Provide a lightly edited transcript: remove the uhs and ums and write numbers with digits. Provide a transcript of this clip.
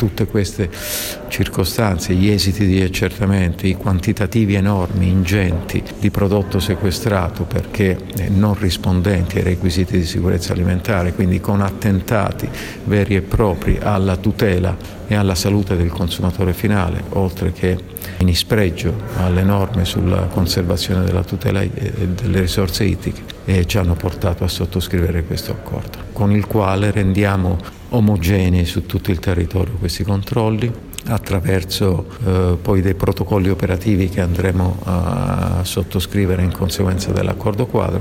tutte queste circostanze, gli esiti di accertamenti, i quantitativi enormi, ingenti di prodotto sequestrato perché non rispondenti ai requisiti di sicurezza alimentare, quindi con attentati veri e propri alla tutela e alla salute del consumatore finale, oltre che in spregio alle norme sulla conservazione della tutela delle risorse ittiche, ci hanno portato a sottoscrivere questo accordo, con il quale rendiamo omogenei su tutto il territorio questi controlli attraverso poi dei protocolli operativi che andremo a sottoscrivere in conseguenza dell'accordo quadro,